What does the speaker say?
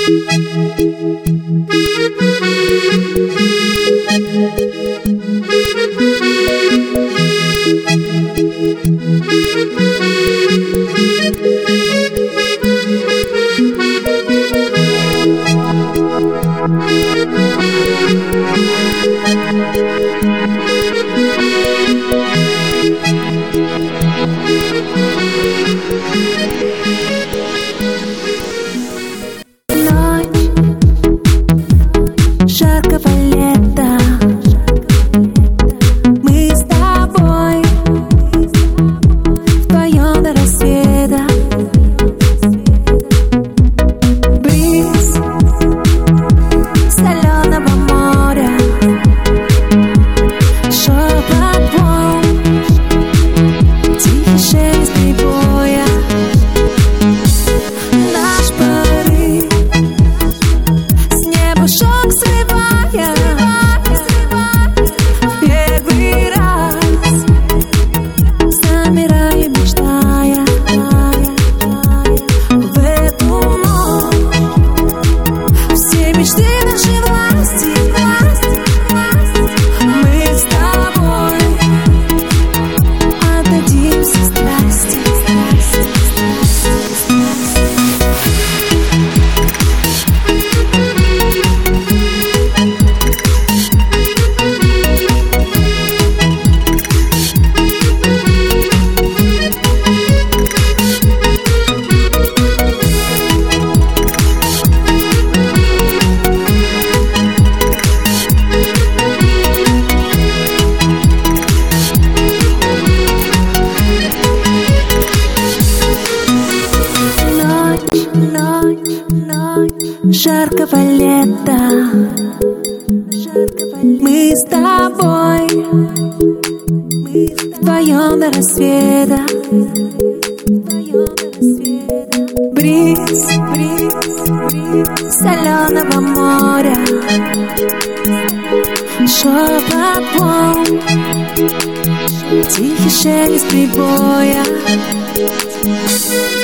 Жаркого лета мы с тобой вдвоем до рассвета. Бриз соленого моря, шепот волн, тихий шелест прибоя. Наш порыв с неба шок срывая. Первый раз замираем, мечтая. В эту ночь все мечты нашей власти. Мы с тобой отдадимся страсти. Ночь жаркого лета, мы с тобой вдвоем до рассвета. Бриз соленого моря, шепот волн, тихий шелест прибоя.